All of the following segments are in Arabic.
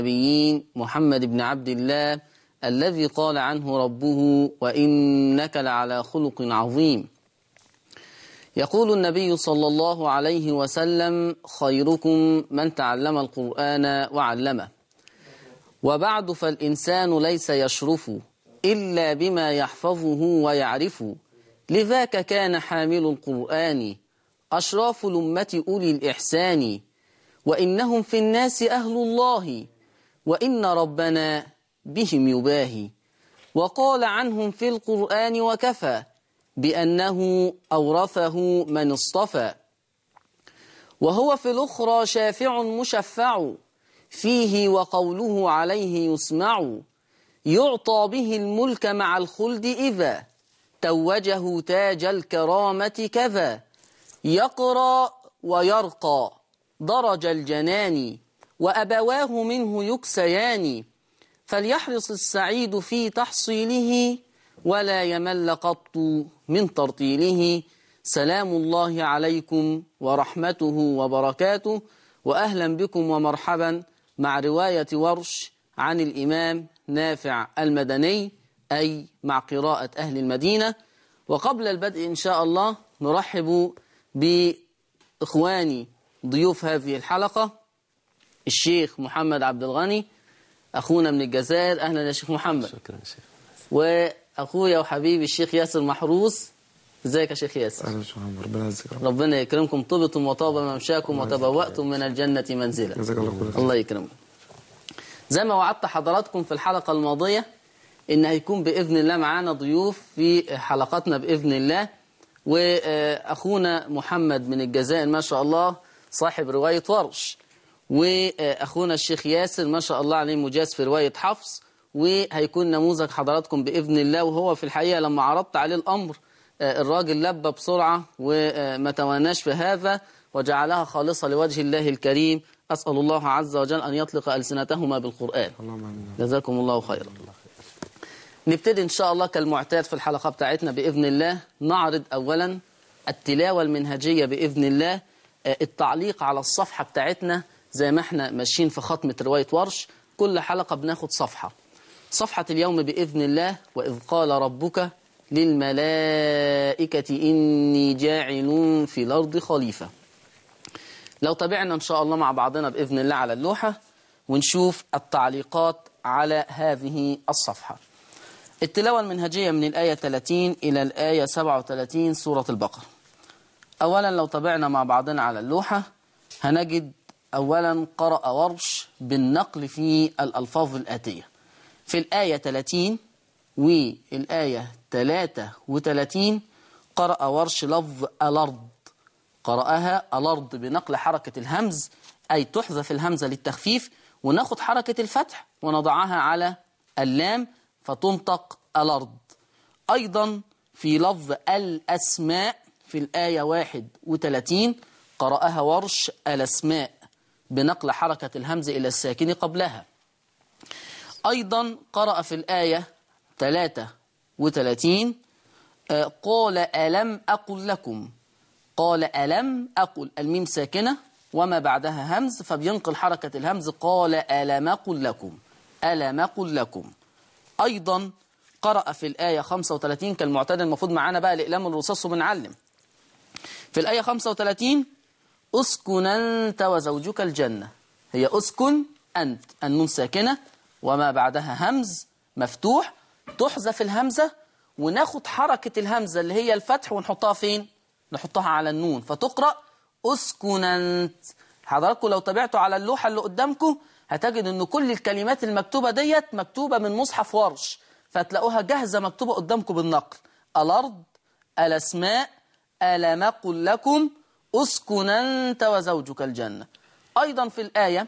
النبيين محمد بن عبد الله الذي قال عنه ربه وإنك لعلى خلق عظيم. يقول النبي صلى الله عليه وسلم: خيركم من تعلم القرآن وعلمه. وبعد فالإنسان ليس يشرف إلا بما يحفظه ويعرف، لذاك كان حامل القرآن أشراف الأمة أولي الإحسان، وإنهم في الناس أهل الله وإن ربنا بهم يباهي. وقال عنهم في القرآن وكفى بأنه أورثه من اصطفى، وهو في الأخرى شافع مشفع فيه وقوله عليه يسمع، يعطى به الملك مع الخلد إذا توجه تاج الكرامة كذا، يقرأ ويرقى درج الجنان وأبواه منه يكسيان، فليحرص السعيد في تحصيله ولا يمل قط من ترطيله. سلام الله عليكم ورحمته وبركاته، وأهلا بكم ومرحبا مع رواية ورش عن الإمام نافع المدني، أي مع قراءة أهل المدينة. وقبل البدء إن شاء الله نرحب بإخواني ضيوف هذه الحلقة، الشيخ محمد عبد الغني أخونا من الجزائر. أهلا يا شيخ محمد. شكرا يا شيخ. وأخويا وحبيبي الشيخ ياسر محروس. ازيك يا شيخ ياسر؟ أهلا شيخ محمد، ربنا يجزيك. ربنا يكرمكم، طبتم وطاب ممشاكم وتبوأتم من الجنة منزلا. جزاك الله خير. الله يكرمكم. زي ما وعدت حضراتكم في الحلقة الماضية إن هيكون بإذن الله معانا ضيوف في حلقاتنا بإذن الله، وأخونا محمد من الجزائر ما شاء الله صاحب رواية ورش، وأخونا الشيخ ياسر ما شاء الله عليه مجاز في رواية حفص، وهيكون نموذج حضراتكم بإذن الله. وهو في الحقيقة لما عرضت عليه الأمر الراجل لبى بسرعة وما تواناش في هذا وجعلها خالصة لوجه الله الكريم. أسأل الله عز وجل أن يطلق ألسنتهما بالقرآن. جزاكم الله خيرا. نبتدي إن شاء الله كالمعتاد في الحلقة بتاعتنا بإذن الله. نعرض أولا التلاوة المنهجية بإذن الله، التعليق على الصفحة بتاعتنا زي ما احنا ماشيين في ختمة رواية ورش، كل حلقة بناخد صفحة. صفحة اليوم بإذن الله: وإذ قال ربك للملائكة إني جاعل في الأرض خليفة. لو تابعنا إن شاء الله مع بعضنا بإذن الله على اللوحة ونشوف التعليقات على هذه الصفحة. التلاوة المنهجية من الآية 30 إلى الآية 37 سورة البقرة. أولا لو تابعنا مع بعضنا على اللوحة هنجد أولا قرأ ورش بالنقل في الألفاظ الآتية. في الآية 30 والآية 33 قرأ ورش لفظ الأرض، قرأها الأرض بنقل حركة الهمز، أي تحذف الهمزة للتخفيف وناخد حركة الفتح ونضعها على اللام فتنطق الأرض. أيضا في لفظ الأسماء في الآية 31 قرأها ورش الأسماء بنقل حركة الهمز إلى الساكن قبلها. أيضا قرأ في الآية 33 قال ألم أقل لكم، قال ألم أقل، الميم ساكنة وما بعدها همز فبينقل حركة الهمز، قال ألم أقل لكم، ألم أقل لكم. أيضا قرأ في الآية 35 كالمعتاد، المفروض معانا بقى الإقلام الرصاص وبنعلم. في الآية 35 أسكن أنت وزوجك الجنة، هي أسكن أنت، النون ساكنة وما بعدها همز مفتوح، تحذف الهمزة وناخد حركة الهمزة اللي هي الفتح ونحطها فين؟ نحطها على النون فتقرأ أسكن أنت. حضراتكم لو تابعتوا على اللوحة اللي قدامكم هتجد أن كل الكلمات المكتوبة ديت مكتوبة من مصحف ورش، فتلاقوها جاهزة مكتوبة قدامكم بالنقل: الأرض، الأسماء، ألم أقل لكم، أسكن أنت وزوجك الجنة. أيضا في الآية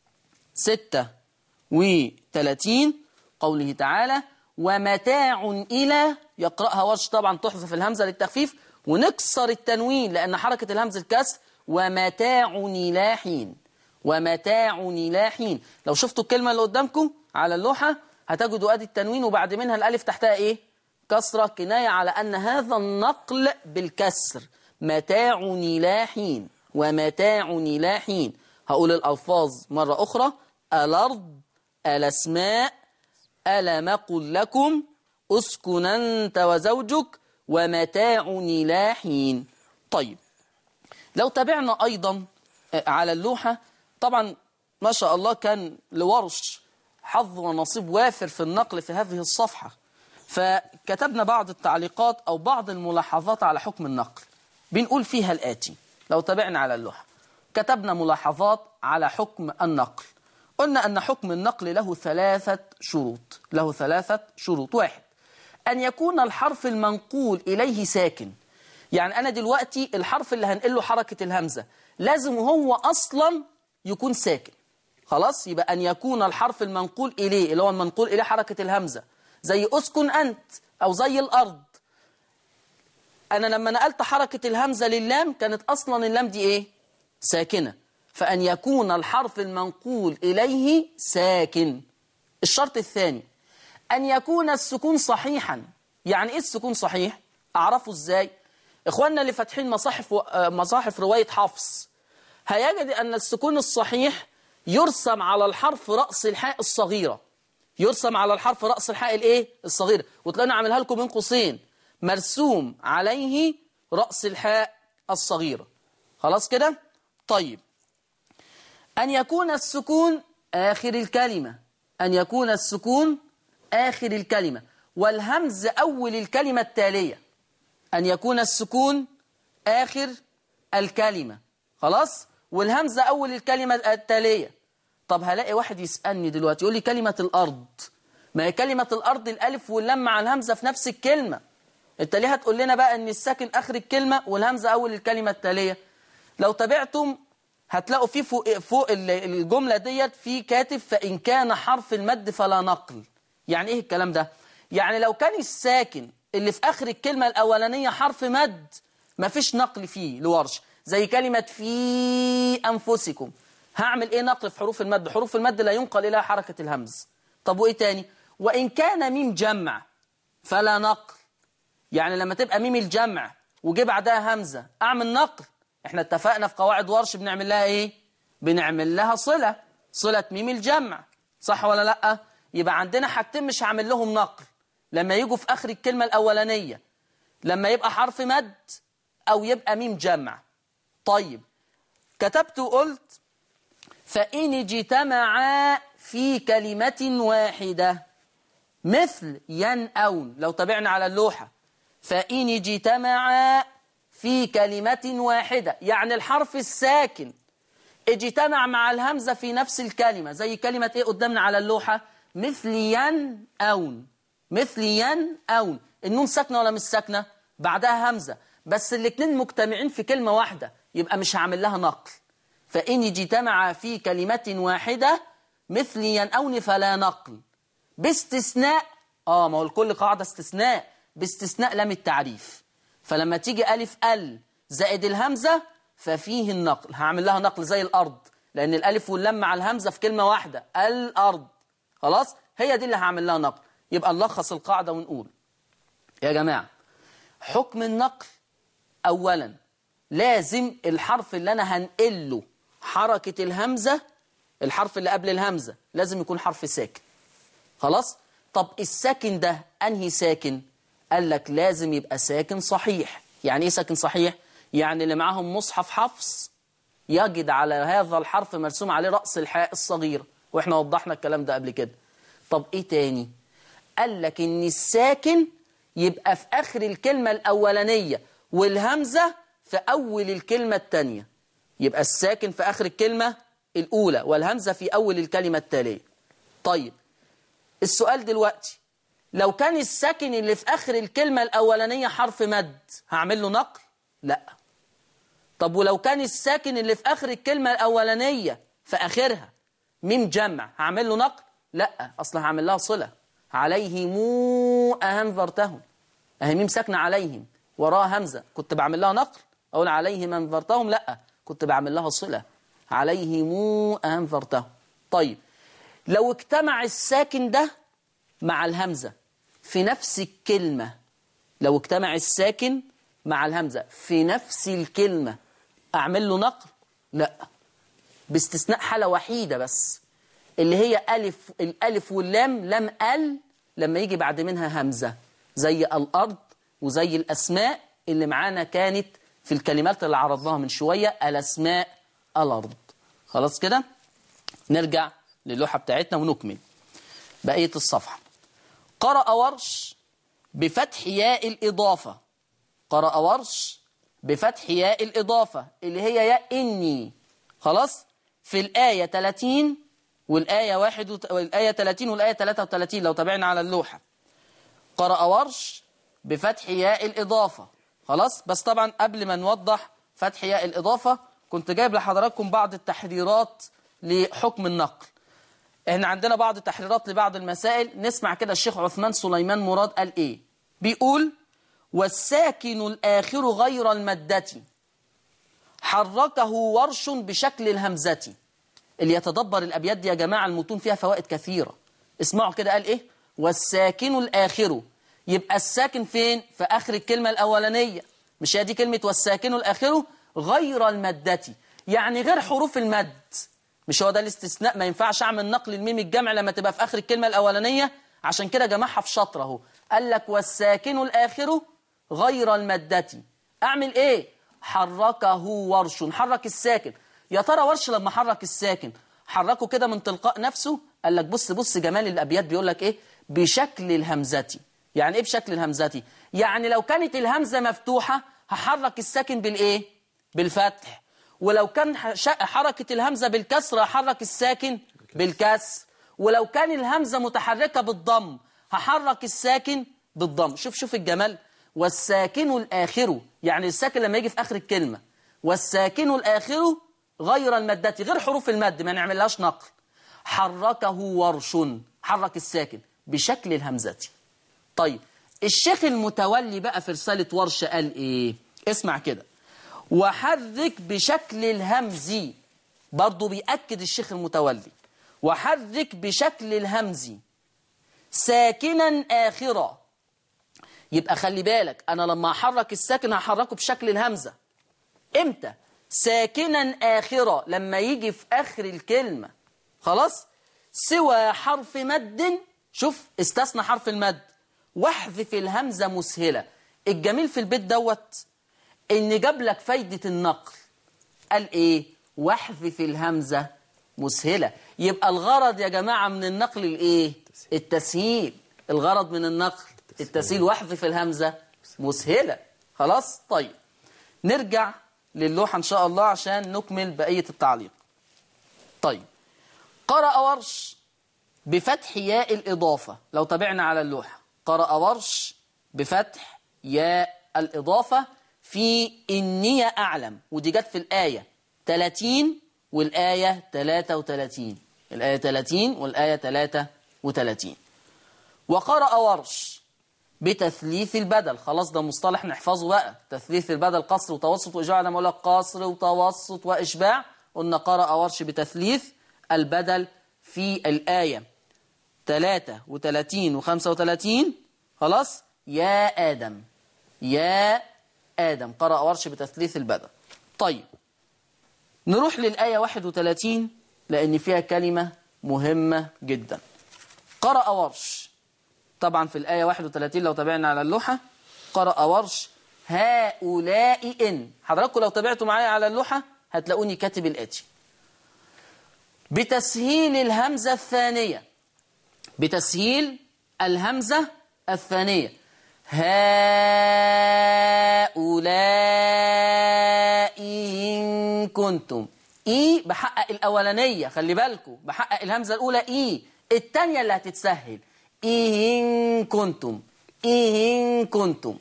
36 قوله تعالى ومتاع إلى، يقرأها ورش طبعا تحذف الهمزة للتخفيف ونكسر التنوين لأن حركة الهمز الكسر، ومتاع إلى حين، ومتاع إلى حين. لو شفتوا الكلمة اللي قدامكم على اللوحة هتجدوا أدي التنوين وبعد منها الألف تحتها إيه؟ كسرة، كناية على أن هذا النقل بالكسر. متاع إلى حين، ومتاع إلى حين. هقول الألفاظ مرة أخرى: الأرض الأسماء ألم أقل لكم أسكن أنت وزوجك ومتاع إلى حين. طيب لو تابعنا أيضا على اللوحة، طبعا ما شاء الله كان لورش حظ ونصيب وافر في النقل في هذه الصفحة، فكتبنا بعض التعليقات أو بعض الملاحظات على حكم النقل، بنقول فيها الآتي. لو تابعنا على اللوحة كتبنا ملاحظات على حكم النقل. قلنا أن حكم النقل له ثلاثة شروط. واحد، أن يكون الحرف المنقول إليه ساكن. يعني أنا دلوقتي الحرف اللي هنقله حركة الهمزة لازم هو أصلا يكون ساكن. خلاص، يبقى أن يكون الحرف المنقول إليه اللي هو المنقول إليه حركة الهمزة، زي أسكن أنت أو زي الأرض. أنا لما نقلت حركة الهمزة لللام كانت أصلا اللام دي إيه؟ ساكنة. فأن يكون الحرف المنقول إليه ساكن. الشرط الثاني أن يكون السكون صحيحا. يعني إيه السكون صحيح؟ أعرفه إزاي؟ إخواننا اللي فاتحين مصاحف رواية حفص هيجد أن السكون الصحيح يرسم على الحرف رأس الحاء الصغيرة. يرسم على الحرف رأس الحاء الإيه؟ الصغيرة. وتلاقينا عاملها لكم بين قوسين مرسوم عليه رأس الحاء الصغيرة. خلاص كده؟ طيب، أن يكون السكون آخر الكلمة. أن يكون السكون آخر الكلمة والهمز أول الكلمة التالية. أن يكون السكون آخر الكلمة، خلاص، والهمزة أول الكلمة التالية. طب هلاقي واحد يسألني دلوقتي يقول لي كلمة الأرض، ما هي كلمة الأرض الألف واللام مع الهمزة في نفس الكلمة، أنت ليه هتقول لنا بقى أن الساكن آخر الكلمة والهمزة أول الكلمة التالية؟ لو تابعتم هتلاقوا فيه فوق الجملة ديت في كاتب فإن كان حرف المد فلا نقل. يعني إيه الكلام ده؟ يعني لو كان الساكن اللي في آخر الكلمة الأولانية حرف مد مفيش نقل فيه لورش، زي كلمة في أنفسكم. هعمل إيه نقل في حروف المد؟ حروف المد لا ينقل إلى حركة الهمز. طب وإيه تاني؟ وإن كان ميم جمع فلا نقل. يعني لما تبقى ميم الجمع وجي بعدها همزة أعمل نقل. إحنا اتفقنا في قواعد ورش بنعمل لها إيه؟ بنعمل لها صلة ميم الجمع، صح ولا لأ؟ يبقى عندنا حاجتين مش هعمل لهم نقل لما يجوا في آخر الكلمة الأولانية، لما يبقى حرف مد أو يبقى ميم جمع. طيب، كتبت وقلت فإن اجتمعا في كلمة واحدة مثل ينأون. لو تابعنا على اللوحة، فإن اجتمعا في كلمة واحدة يعني الحرف الساكن اجتمع مع الهمزة في نفس الكلمة، زي كلمة إيه قدامنا على اللوحة؟ مثل ينأون. مثل ينأون، النون ساكنة ولا مش ساكنة؟ بعدها همزة، بس الاتنين مجتمعين في كلمة واحدة، يبقى مش هعمل لها نقل. فإن اجتمع في كلمة واحدة مثل ينأون فلا نقل، باستثناء ما هو لكل قاعدة استثناء، باستثناء لام التعريف. فلما تيجي ألف ال زائد الهمزة ففيه النقل، هعمل لها نقل زي الأرض، لأن الألف واللام مع الهمزة في كلمة واحدة الأرض. خلاص، هي دي اللي هعمل لها نقل. يبقى نلخص القاعدة ونقول يا جماعة حكم النقل أولا لازم الحرف اللي أنا هنقله حركة الهمزة، الحرف اللي قبل الهمزة لازم يكون حرف ساكن. خلاص، طب الساكن ده أنهي ساكن؟ قال لك لازم يبقى ساكن صحيح. يعني إيه ساكن صحيح؟ يعني اللي معاهم مصحف حفص يجد على هذا الحرف مرسوم عليه رأس الحاء الصغيرة، وإحنا وضحنا الكلام ده قبل كده. طب إيه تاني؟ قال لك إن الساكن يبقى في آخر الكلمة الأولانية والهمزة في أول الكلمة الثانية. يبقى الساكن في آخر الكلمة الأولى والهمزة في أول الكلمة التالية. طيب، السؤال دلوقتي لو كان الساكن اللي في آخر الكلمة الأولانية حرف مد هعمل له نقل؟ لا. طب ولو كان الساكن اللي في آخر الكلمة الأولانية في آخرها ميم جمع هعمل له نقل؟ لا، أصلا هعمل لها صلة. عليهم أنذرتهم، أهي ميم ساكنة عليهم وراها همزة، كنت بعمل لها نقل أقول عليهم أنذرتهم؟ لا، كنت بعمل لها صلة. عليهم أنذرتهم. طيب، لو اجتمع الساكن ده مع الهمزة في نفس الكلمة، لو اجتمع الساكن مع الهمزة في نفس الكلمة أعمل له نقل؟ لا، باستثناء حالة وحيدة بس، اللي هي الألف واللام، لام ال لما يجي بعد منها همزة، زي الأرض وزي الأسماء اللي معانا كانت في الكلمات اللي عرضناها من شوية، الأسماء، الأرض. خلاص كده؟ نرجع للوحة بتاعتنا ونكمل بقية الصفحة. قرأ ورش بفتح ياء الإضافة. قرأ ورش بفتح ياء الإضافة اللي هي ياء إني. خلاص؟ في الآية 30 والآية 30 والآية 33 لو تابعنا على اللوحة. قرأ ورش بفتح ياء الإضافة. خلاص؟ بس طبعا قبل ما نوضح فتح ياء الإضافة كنت جايب لحضراتكم بعض التحريرات لحكم النقل. احنا عندنا بعض التحريرات لبعض المسائل، نسمع كده الشيخ عثمان سليمان مراد قال ايه. بيقول: والساكن الآخر غير المدة حركه ورش بشكل الهمزة. اللي يتدبر الأبيات دي يا جماعة المتون فيها فوائد كثيرة. اسمعوا كده قال ايه. والساكن الآخر، يبقى الساكن فين؟ في آخر الكلمة الأولانية. مش هي دي كلمة والساكن الآخر غير المدة، يعني غير حروف المد. مش هو ده الاستثناء؟ ما ينفعش اعمل نقل الميم الجمع لما تبقى في آخر الكلمة الأولانية. عشان كده جمعها في شطر اهو، قال لك والساكن الآخر غير المدة. اعمل ايه؟ حركه ورش، حرك الساكن. يا ترى ورش لما حرك الساكن حركه كده من تلقاء نفسه؟ قال لك بص جمال الأبيات، بيقول لك ايه؟ بشكل الهمزة. يعني ايه بشكل الهمزة؟ يعني لو كانت الهمزة مفتوحة هحرك الساكن بالايه؟ بالفتح. ولو كان حركة الهمزة بالكسر هحرك الساكن بالكسر. ولو كان الهمزة متحركة بالضم هحرك الساكن بالضم. شوف الجمال. والساكن الآخر، يعني الساكن لما يجي في آخر الكلمة. والساكن الآخر غير المدة، غير حروف المد، ما نعملهاش نقل. حركه ورش، حرك الساكن بشكل الهمزة. طيب الشيخ المتولي بقى في رسالة ورش قال ايه؟ اسمع كده. وحرك بشكل الهمز، برضو بيأكد الشيخ المتولي. وحرك بشكل الهمز ساكنا آخرا. يبقى خلي بالك، أنا لما أحرك الساكن هحركه بشكل الهمزة. إمتى؟ ساكنا آخرا، لما يجي في آخر الكلمة. خلاص؟ سوى حرف مد، شوف استثنى حرف المد، واحذف الهمزة مسهلة. الجميل في البيت دوت إن جاب لك فايدة النقل. قال إيه؟ واحذف الهمزة مسهلة. يبقى الغرض يا جماعة من النقل الإيه؟ التسهيل. الغرض من النقل التسهيل، واحذف الهمزة مسهلة. خلاص؟ طيب نرجع للوحة إن شاء الله عشان نكمل بقية التعليق. طيب قرأ ورش بفتح ياء الإضافة. لو تابعنا على اللوحة، قرأ ورش بفتح ياء الإضافة في إني أعلم، ودي جت في الآية 30 والآية 33. الآية 30 والآية 33. وقرأ ورش بتثليث البدل. خلاص ده مصطلح نحفظه بقى. تثليث البدل قصر وتوسط وإشباع. لما أقول لك قصر وتوسط وإشباع قلنا قرأ ورش بتثليث البدل في الآية 33 و35. خلاص؟ يا آدم، يا آدم. قرأ ورش بتثليث البدل. طيب نروح للآية 31 لأن فيها كلمة مهمة جدا. قرأ ورش طبعا في الآية 31 لو تابعنا على اللوحة. قرأ ورش هؤلاء إن. حضراتكم لو تابعتوا معايا على اللوحة هتلاقوني كاتب الآتي: بتسهيل الهمزة الثانية. بتسهيل الهمزة الثانية. هؤلاء إن كنتم. إي بحقق الأولانية، خلي بالكم، بحقق الهمزة الأولى إي، الثانية اللي هتتسهل إن كنتم. إن كنتم.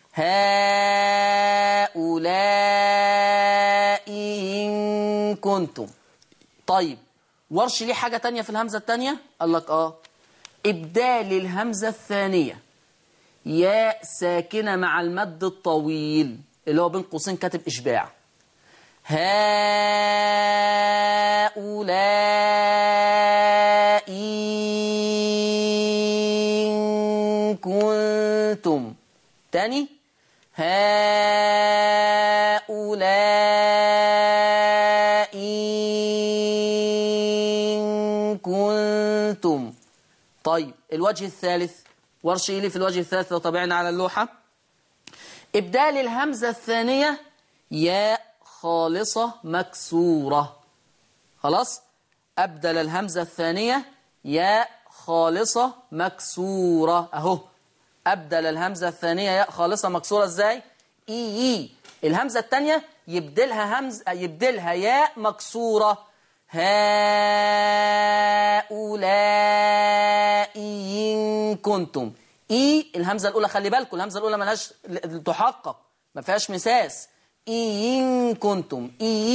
هؤلاء إن كنتم. طيب ورش ليه حاجة تانية في الهمزة التانية؟ قال لك إبدال الهمزة الثانية ياء ساكنة مع المد الطويل اللي هو بين قوسين كاتب إشباع. هؤلاء إن كنتم. تاني هؤلاء إن كنتم. طيب الوجه الثالث، ورش إيه لي في الوجه الثالث لو طبعنا على اللوحة؟ إبدال الهمزة الثانية ياء خالصة مكسورة. خلاص، أبدل الهمزة الثانية ياء خالصة مكسورة. أهو أبدل الهمزة الثانية ياء خالصة مكسورة. إزاي؟ إي الهمزة الثانية يبدلها ياء مكسورة. هؤلاء إن كنتم. الهمزة الأولى، خلي بالكم الهمزة الأولى ملهاش تحقق، ما فيهاش مساس. إن كنتم،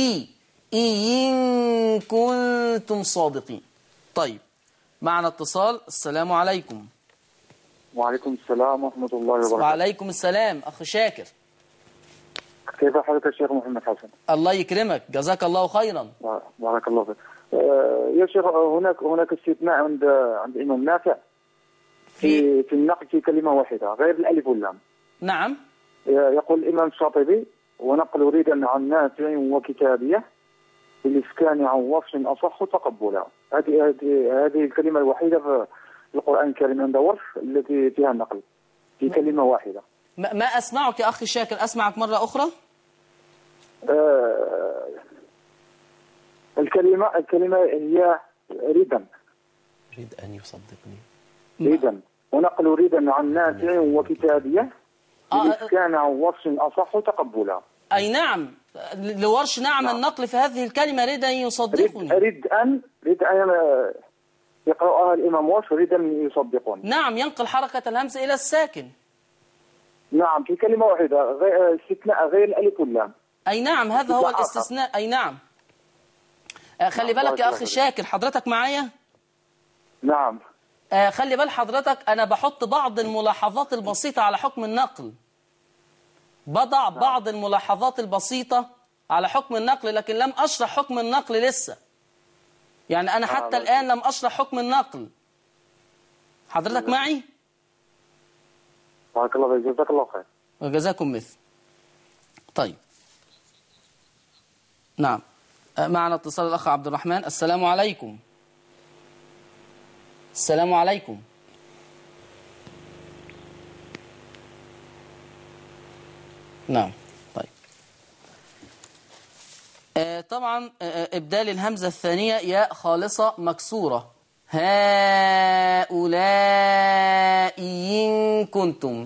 إن كنتم صادقين. طيب معنا اتصال. السلام عليكم. وعليكم السلام ورحمة الله وبركاته. وعليكم السلام أخ شاكر. كيف حالك يا شيخ محمد حسن؟ الله يكرمك، جزاك الله خيرا. بارك الله فيك. يا شيخ، هناك استثناء عند الإمام نافع في النقل في كلمة واحدة غير الألف واللام. نعم. يقول الإمام الشاطبي: ونقل ريدا عن نافع وكتابية بالإسكان عن وصف أصح تقبلا. هذه الكلمة الوحيدة في القرآن الكريم عند ورش التي فيها النقل في كلمة واحدة. ما أسمعك يا أخي شاكر، أسمعك مرة أخرى. الكلمة هي ريدا. ريد أن يصدقني. ريدا، ونقل ريدا عن نافع وكتابية بالإسكان عن وصف أصح تقبلا. أي نعم، لورش نعم النقل في هذه الكلمة ريدا يصدقني. ريد أن يقرأها الإمام ورش ريدا يصدقون. نعم، ينقل حركة الهمز إلى الساكن. نعم، في كلمة واحدة، استثناء غير الألف واللام. أي نعم، هذا هو الاستثناء. أي نعم. خلي بالك يا أخي شاكر، حضرتك معايا؟ نعم. خلي بال حضرتك، أنا بحط بعض الملاحظات البسيطة على حكم النقل. بضع بعض الملاحظات البسيطة على حكم النقل، لكن لم أشرح حكم النقل لسه. يعني أنا حتى الآن لم أشرح حكم النقل. حضرتك معي؟ بارك الله فيك، جزاك الله خير. وجزاكم مثل. طيب نعم، معنا اتصال الأخ عبد الرحمن. السلام عليكم. السلام عليكم. نعم. طيب طبعا إبدال الهمزة الثانية ياء خالصة مكسورة. هؤلاء إن كنتم،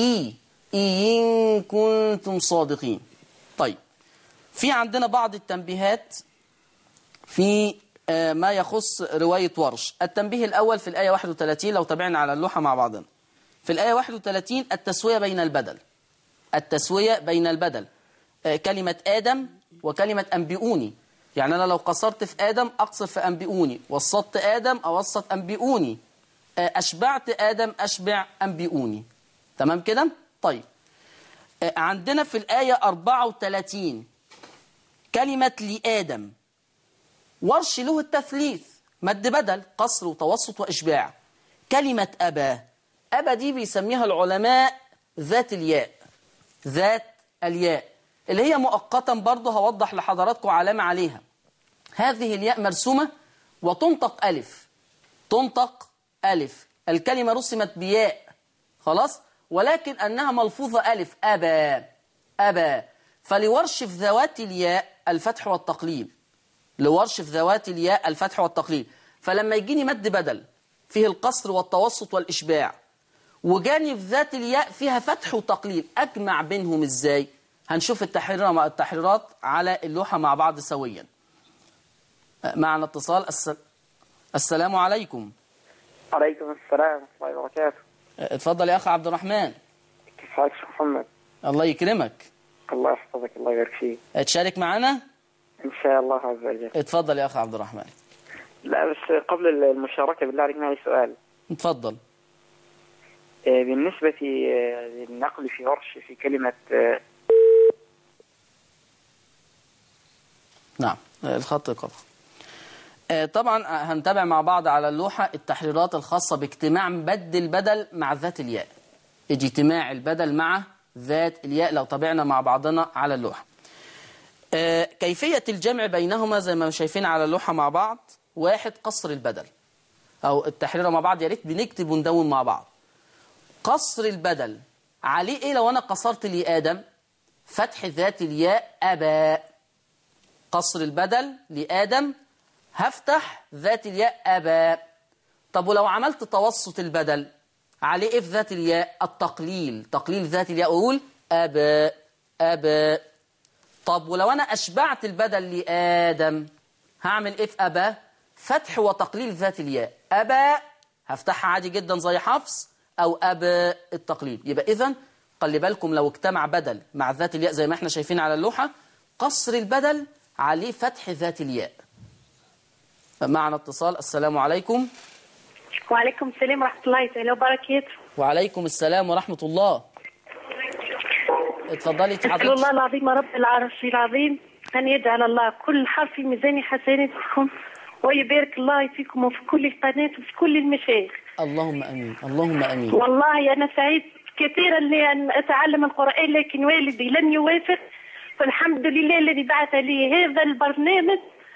إن كنتم صادقين. طيب في عندنا بعض التنبيهات في ما يخص رواية ورش. التنبيه الأول في الآية 31 لو تابعنا على اللوحة مع بعضنا. في الآية 31 التسوية بين البدل. التسوية بين البدل، كلمة آدم وكلمة أنبئوني. يعني أنا لو قصرت في آدم أقصر في أنبئوني، وسطت آدم أوسط أنبئوني، أشبعت آدم أشبع أنبئوني. تمام كده؟ طيب عندنا في الآية 34 كلمة لآدم، ورش له التثليث، مد بدل، قصر وتوسط وإشباع. كلمة أبا، أبا دي بيسميها العلماء ذات الياء، ذات الياء اللي هي مؤقتا برضه هوضح لحضراتكم علامة عليها. هذه الياء مرسومة وتنطق ألف، تنطق ألف. الكلمة رسمت بياء خلاص، ولكن أنها ملفوظة ألف. أبا، أبا. فلورش في ذوات الياء الفتح والتقليل، لورش في ذوات الياء الفتح والتقليل. فلما يجيني مد بدل فيه القصر والتوسط والإشباع، وجاني في ذات الياء فيها فتح وتقليل، أجمع بينهم إزاي؟ هنشوف التحريرات على اللوحة مع بعض سويا. معنا اتصال. السلام عليكم. عليكم السلام ورحمة الله وبركاته. اتفضل يا أخ عبد الرحمن. كيف حالك شيخ محمد؟ الله يكرمك. الله يحفظك، الله يبارك فيك. تشارك معنا؟ إن شاء الله عز وجل. اتفضل يا أخ عبد الرحمن. لا بس قبل المشاركة بالله عليك معي سؤال. اتفضل. بالنسبة للنقل في ورش في كلمة نعم الخط قطع. طبعا هنتابع مع بعض على اللوحة التحريرات الخاصة باجتماع مد البدل مع ذات الياء، اجتماع البدل مع ذات الياء لو تابعنا مع بعضنا على اللوحة. كيفية الجمع بينهما زي ما شايفين على اللوحة مع بعض. واحد، قصر البدل. أو التحريرة مع بعض، يا ريت بنكتب وندون مع بعض. قصر البدل عليه إيه لو أنا قصرت لآدم؟ فتح ذات الياء أبا. قصر البدل لآدم هفتح ذات الياء أبا. طب ولو عملت توسط البدل عليه إيه في ذات الياء؟ التقليل، تقليل ذات الياء، أقول أبا أبا. طب ولو أنا أشبعت البدل لآدم هعمل إيه في أبا؟ فتح وتقليل ذات الياء. أبا هفتحها عادي جدا زي حفص، أو أبا التقليل. يبقى إذن خلي بالكم لو اجتمع بدل مع ذات الياء زي ما احنا شايفين على اللوحة، قصر البدل عليه فتح ذات الياء. معنا اتصال. السلام عليكم. وعليكم السلام ورحمة الله تعالى وبركاته. وعليكم السلام ورحمة الله. اتفضلي أسأل حضرتك. الله العظيم رب العرش العظيم أن يجعل الله كل حرف في ميزان حسناتكم، ويبارك الله فيكم وفي كل القناة وفي كل المشايخ. اللهم أمين اللهم أمين. والله أنا سعيد كثيرا لأن أتعلم القرآن، لكن والدي لم يوافق، فالحمد لله الذي بعث لي هذا البرنامج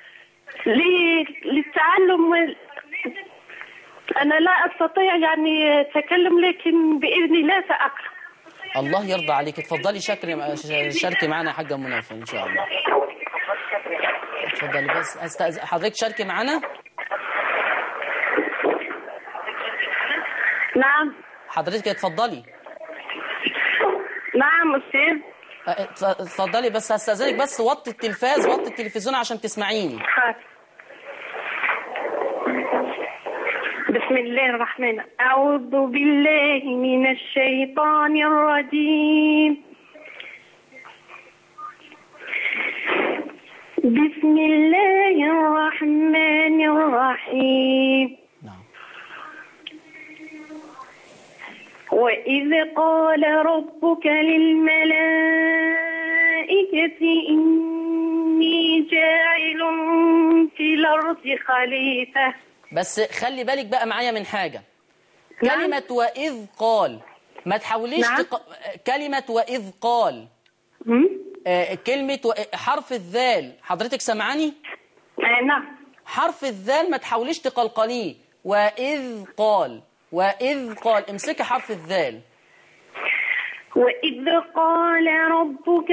للتعلم. أنا لا أستطيع يعني التكلم، لكن بإذن الله سأقرأ. الله يرضى عليك. اتفضلي شاركي معنا يا حاجة منى إن شاء الله. اتفضلي بس حضرتك شاركي معنا. نعم حضرتك اتفضلي. نعم أستاذ. اتفضلي بس هستأذنك بس وطي التلفاز، وطي التلفزيون عشان تسمعيني. بسم الله الرحمن الرحيم. أعوذ بالله من الشيطان الرجيم. بسم الله الرحمن الرحيم. وإذ قال ربك للملائكة إني جاعل في الأرض خليفة. بس خلي بالك بقى معايا من حاجة. كلمة وإذ قال ما تحاوليش كلمة وإذ قال كلمة حرف الذال حضرتك سمعاني؟ نعم. حرف الذال ما تحاوليش تقلقليه. وإذ قال وإذ قال امسكي حرف الذال. وإذ قال ربك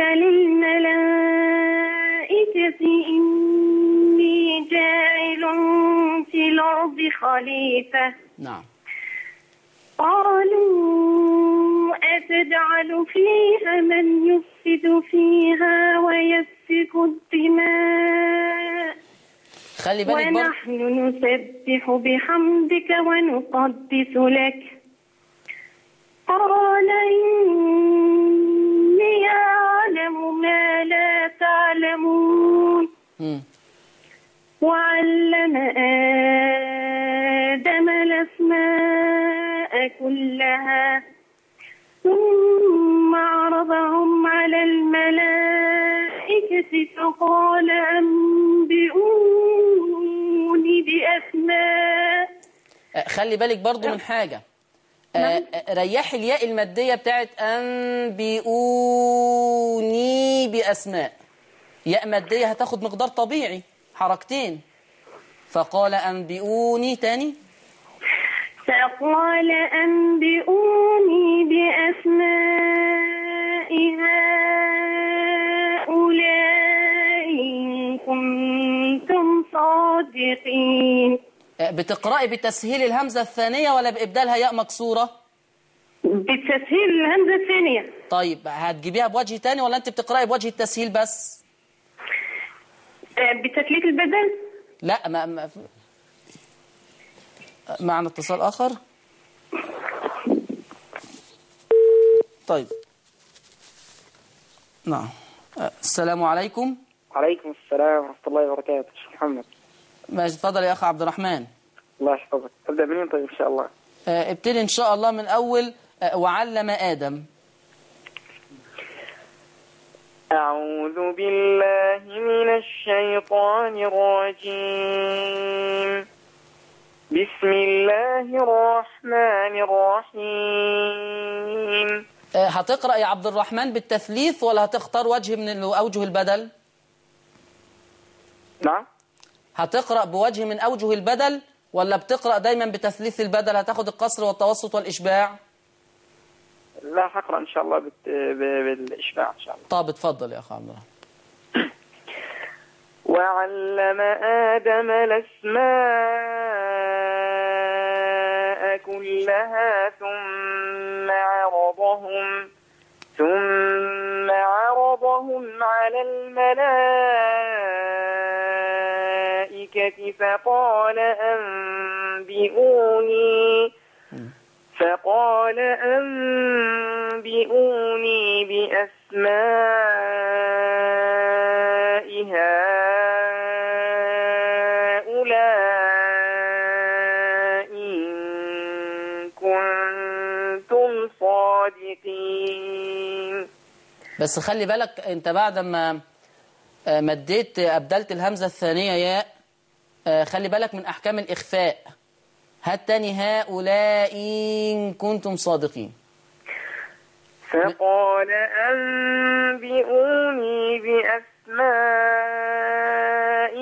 للملائكة إني جاعل في الأرض خليفة. نعم. قالوا أتجعل فيها من يفسد فيها ويسفك الدماء خلي بالك ونحن نسبح بحمدك ونقدس لك. قال إني أعلم ما لا تعلمون. وعلم آدم الأسماء كلها ثم عرضهم على الملائكة فقال أنبئوني بأسماء. خلي بالك برضو من حاجة. ريحي الياء المادية بتاعت أنبئوني بأسماء. ياء مادية هتاخد مقدار طبيعي حركتين. فقال أنبئوني تاني. فقال أنبئوني بأسماء هؤلاء إن كنتم صادقين. بتقرأي بتسهيل الهمزة الثانية ولا بإبدالها ياء مكسورة؟ بتسهيل الهمزة الثانية. طيب هتجيبيها بوجه تاني ولا أنت بتقرأي بوجه التسهيل بس؟ بتثليث البدل؟ لا معنا اتصال آخر. طيب نعم. السلام عليكم. وعليكم السلام ورحمة الله وبركاته. شيخ محمد. ماشي اتفضل يا أخ عبد الرحمن. الله يحفظك. أبدأ منين طيب إن شاء الله؟ ابتدي إن شاء الله من أول وعلم آدم. أعوذ بالله من الشيطان الرجيم. بسم الله الرحمن الرحيم. هتقرأ يا عبد الرحمن بالتثليث ولا هتختار وجه من أوجه البدل؟ نعم. هتقرأ بوجه من أوجه البدل ولا بتقرأ دايما بتثليث البدل؟ هتاخد القصر والتوسط والإشباع؟ لا، هقرأ إن شاء الله بالإشباع إن شاء الله. طب اتفضل يا أخ عبد الرحمن. وعلم آدم الأسماء كلها ثم عرضهم على الملائكة فقال أنبئوني بأسماء هؤلاء إن كنتم صادقين. بس خلي بالك انت بعد ما أبدلت الهمزة الثانية ياء، خلي بالك من أحكام الإخفاء. هات تاني هؤلاء إن كنتم صادقين. فقال أنبئوني بأسماء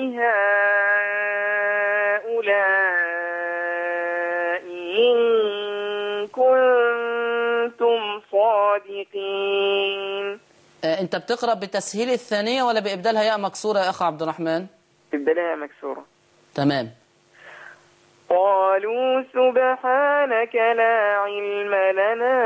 هؤلاء إن كنتم صادقين. أنت بتقرأ بتسهيل الثانية ولا بإبدالها ياء مكسورة يا أخ عبد الرحمن؟ بإبدالها مكسورة. تمام. قالوا سبحانك لا علم لنا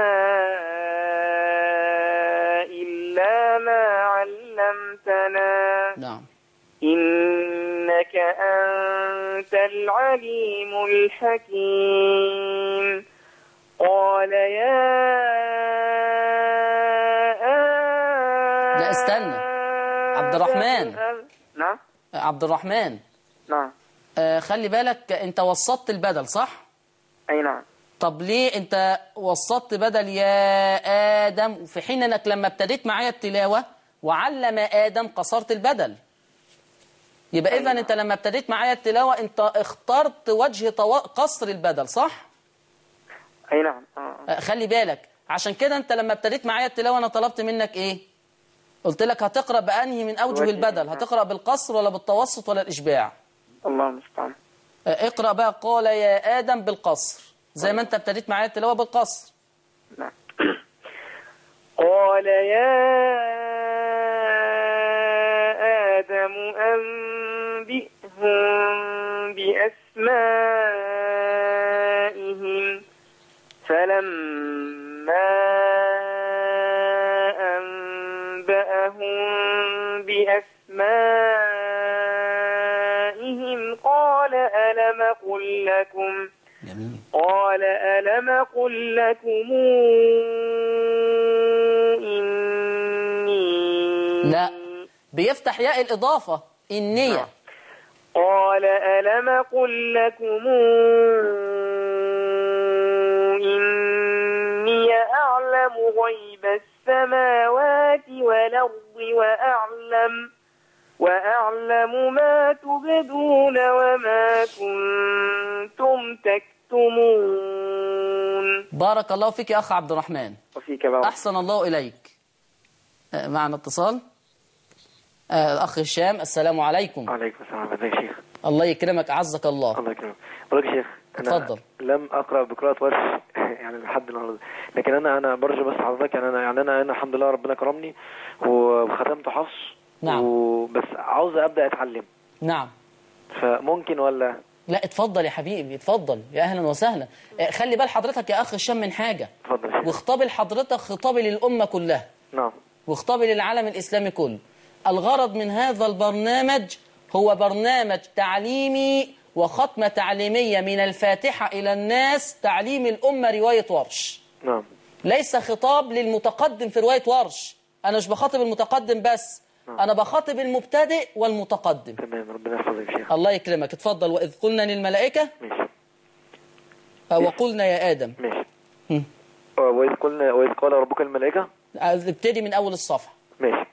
إلا ما علمتنا. نعم. إنك أنت العليم الحكيم. قال يا لا استنى عبد الرحمن. نعم عبد الرحمن. نعم. خلي بالك انت وسطت البدل صح؟ أي نعم. طب ليه انت وسطت بدل يا آدم في حين انك لما ابتديت معايا التلاوة وعلم آدم قصرت البدل؟ يبقى إذن انت لما ابتديت معايا التلاوة انت اخترت وجه قصر البدل صح؟ أي نعم. خلي بالك عشان كده انت لما ابتديت معايا التلاوة انا طلبت منك ايه؟ قلت لك هتقرأ بأنهي من أوجه البدل؟ هتقرأ بالقصر ولا بالتوسط ولا الإشباع؟ الله المستعان. اقرأ بقى قال يا آدم بالقصر زي ما انت ابتديت معايا التلاوة بالقصر. نعم. قال يا آدم أنبئهم بأسمائهم فلما أنبأهم بأسمائهم قال ألم أقل لكم إني لا بيفتح ياء الإضافة إنية. قال ألم أقل لكم إني أعلم غيب السماوات والأرض وأعلم ما تبدون وما كنتم تكتمون. بارك الله فيك يا أخ عبد الرحمن. وفيك بارك. أحسن الله إليك. معنا اتصال. الأخ هشام السلام عليكم. وعليكم السلام. ازيك يا شيخ؟ الله يكرمك أعزك الله. الله يكرمك. بقولك يا شيخ أنا اتفضل. لم أقرأ بقراءة ورش يعني لحد النهارده، لكن أنا برجو بس حضرتك يعني أنا الحمد لله ربنا كرمني وختمت حفص. نعم. بس عاوز أبدأ أتعلم. نعم. فممكن ولا؟ لا اتفضل يا حبيبي اتفضل يا أهلا وسهلا. خلي بال حضرتك يا أخ هشام من حاجة. اتفضل يا شيخ. واخطبي لحضرتك خطابي للأمة كلها. نعم. واخطبي للعالم الإسلامي كله. الغرض من هذا البرنامج هو برنامج تعليمي وختمة تعليمية من الفاتحة إلى الناس، تعليم الأمة رواية ورش. نعم. ليس خطاب للمتقدم في رواية ورش. أنا مش بخاطب المتقدم بس. نعم. أنا بخاطب المبتدئ والمتقدم. تمام. ربنا يحفظك يا شيخ. الله يكرمك. اتفضل. وإذ قلنا للملائكة ماشي. وقلنا يا آدم. ماشي. وإذ قال ربك الملائكة. ابتدي من أول الصفحة. ماشي.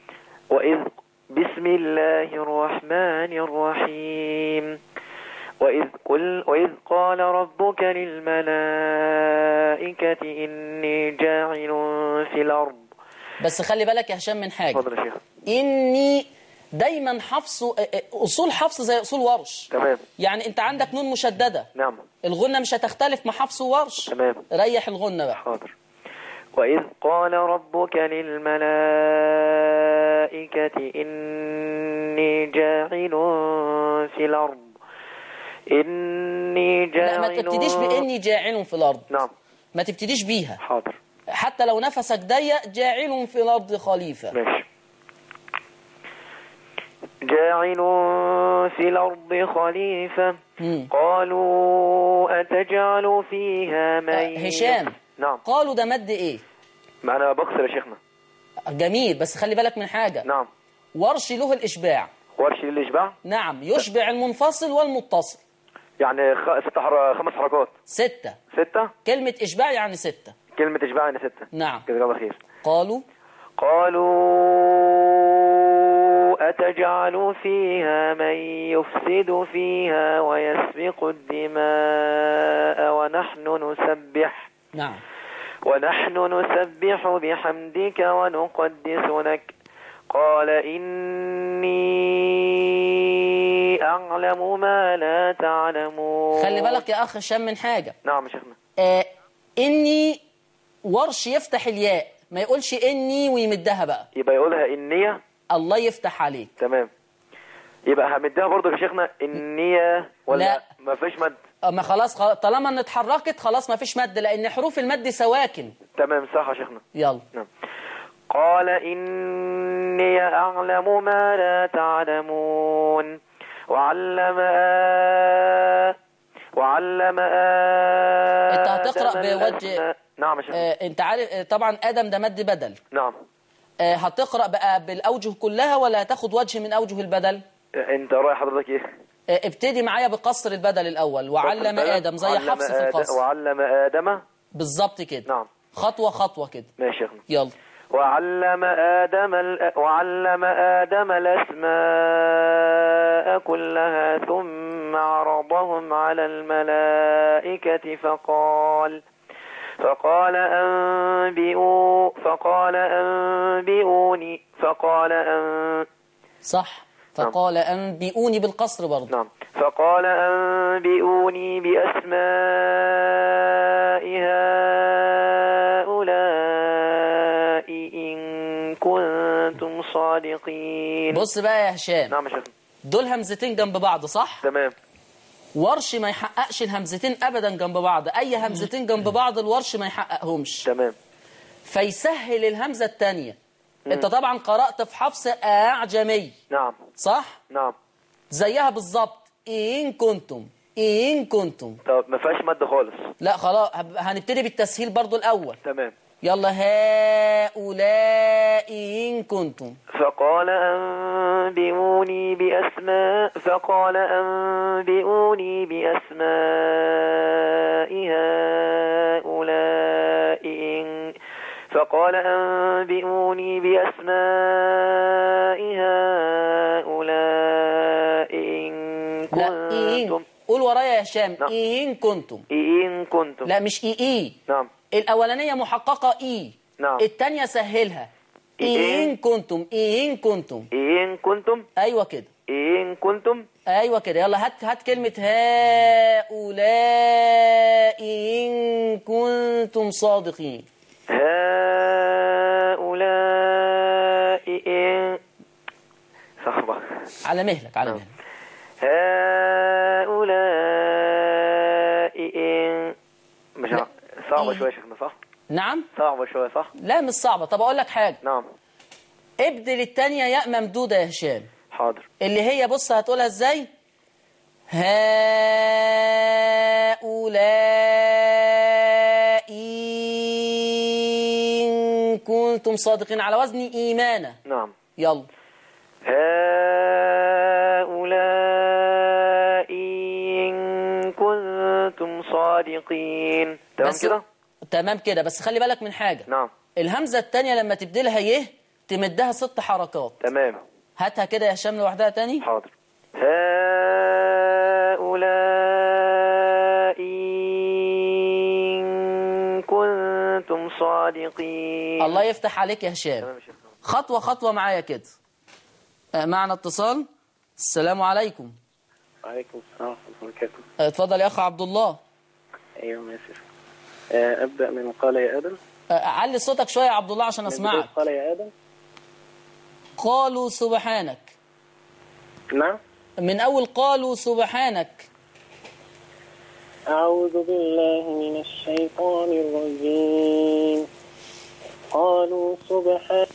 بسم الله الرحمن الرحيم. وإذ قال ربك للملائكة إني جاعل في الأرض. بس خلي بالك يا هشام من حاجة. اتفضل يا شيخ. إني دايما حفص أصول حفص زي أصول ورش. تمام. يعني أنت عندك نون مشددة، نعم. الغنة مش هتختلف مع حفص وورش. تمام. ريح الغنة بقى. حاضر. وإذ قال ربك للملائكة إني جاعل في الأرض لا، ما تبتديش بإني جاعل في الأرض. نعم. ما تبتديش بيها. حاضر. حتى لو نفسك ضيق، جاعل في الأرض خليفة. ماشي. جاعل في الأرض خليفة. قالوا أتجعل فيها من هشام. نعم. قالوا ده مد إيه؟ ما أنا بكسر يا شيخنا. جميل، بس خلي بالك من حاجة. نعم. ورش له الإشباع. ورش للإشباع. نعم، يشبع المنفصل والمتصل. يعني 5 حركات. 6. 6. كلمة إشباع يعني 6. كلمة إشباع يعني 6. نعم. جزاك الله خير. قالوا أتجعل فيها من يفسد فيها ويسفك الدماء ونحن نسبح بحمدك ونقدس لك قال إني أعلم ما لا تعلمون. خلي بالك يا أخ هشام من حاجة. نعم يا شيخنا. إني ورش يفتح الياء، ما يقولش إني ويمدها بقى، يبقى يقولها إنية. الله يفتح عليك. تمام. يبقى همدها برضه يا شيخنا إنية ولا لا، ما فيش مد؟ ما خلاص طالما ان اتحركت خلاص ما فيش مد، لأن حروف المد سواكن. تمام صح يا شيخنا. يلا. نعم. قال إني أعلم ما لا تعلمون وعلم انت هتقرأ بوجه. نعم يا شيخنا. انت عارف طبعا آدم ده مد بدل. نعم. هتقرأ بقى بالأوجه كلها ولا هتاخد وجه من أوجه البدل؟ انت رأي حضرتك ايه؟ ابتدي معايا بقصر البدل الأول. وعلم آدم زي حفص في القصر. وعلم آدم. بالظبط كده. نعم. خطوة خطوة كده. ماشي يا شيخنا. يلا. وعلم آدم الأسماء كلها ثم عرضهم على الملائكة فقال أنبئوني صح. فقال أنبئوني بالقصر برضه. نعم. فقال أنبئوني بأسماء هؤلاء إن كنتم صادقين. بص بقى يا هشام. نعم يا شيخ. دول همزتين جنب بعض صح؟ تمام. ورش ما يحققش الهمزتين أبدا جنب بعض، أي همزتين جنب بعض الورش ما يحققهمش. تمام. فيسهل الهمزة التانية. انت طبعا قرأت في حفص أعجمي. نعم. صح؟ نعم. زيها بالظبط. إن كنتم. طب ما فيهاش مد خالص. لا خلاص، هنبتدي بالتسهيل برضو الأول. تمام. يلا هؤلاء إن كنتم. فقال أنبئوني بأسماء إن كنتم. قول ورايا يا هشام. نعم. إن كنتم. لا مش إي. نعم. الأولانية محققة إي. نعم. التانية سهلها. إن كنتم. أيوة كده. إن كنتم. أيوة كده. يلا هات كلمة هؤلاء إن كنتم صادقين. هؤلاء إن صحبة. على مهلك على مهلك. هؤلاء إن مش صعبة شوية شيخنا صح؟ نعم. صعبة شوية صح؟ لا مش صعبة. طب أقول لك حاجة. نعم. ابدل التانية ياء ممدودة يا هشام. حاضر. اللي هي بص هتقولها ازاي؟ هؤلاء إن كنتم صادقين على وزن إيمانة. نعم. يلا. هؤلاء إن كنتم صادقين. تمام كده؟ تمام كده، بس خلي بالك من حاجة. نعم. الهمزة التانية لما تبدلها تمدها 6 حركات. تمام. هاتها كده يا هشام لوحدها تاني. حاضر. هؤلاء إن كنتم صادقين. الله يفتح عليك يا هشام. خطوة خطوة معايا كده. معنا اتصال. السلام عليكم. وعليكم السلام ورحمة الله وبركاته. اتفضل يا أخ عبد الله. أيوة ماشي. أبدأ من قال يا آدم. علي صوتك شوية يا عبد الله عشان أسمعك. قال يا آدم. قالوا سبحانك. نعم. من أول قالوا سبحانك. أعوذ بالله من الشيطان الرجيم. قالوا سبحانك.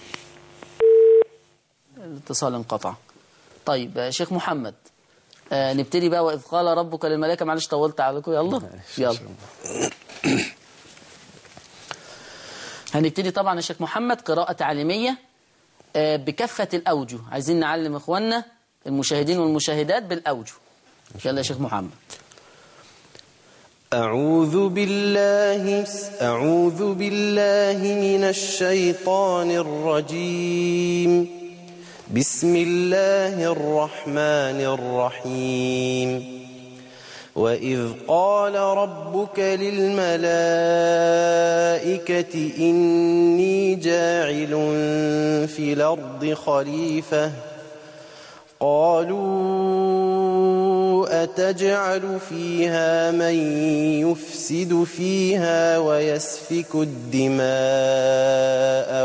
الاتصال انقطع. طيب شيخ محمد، نبتدي بقى. وإذ قال ربك للملائكة. معلش طولت عليكم. يلا هنبتدي طبعا يا شيخ محمد قراءة تعليمية بكافة الأوجه. عايزين نعلم إخواننا المشاهدين والمشاهدات بالأوجه. يلا يا شيخ محمد. أعوذ بالله من الشيطان الرجيم. بسم الله الرحمن الرحيم. وإذ قال ربك للملائكة إني جاعل في الأرض خليفة قالوا أتجعل فيها من يفسد فيها ويسفك الدماء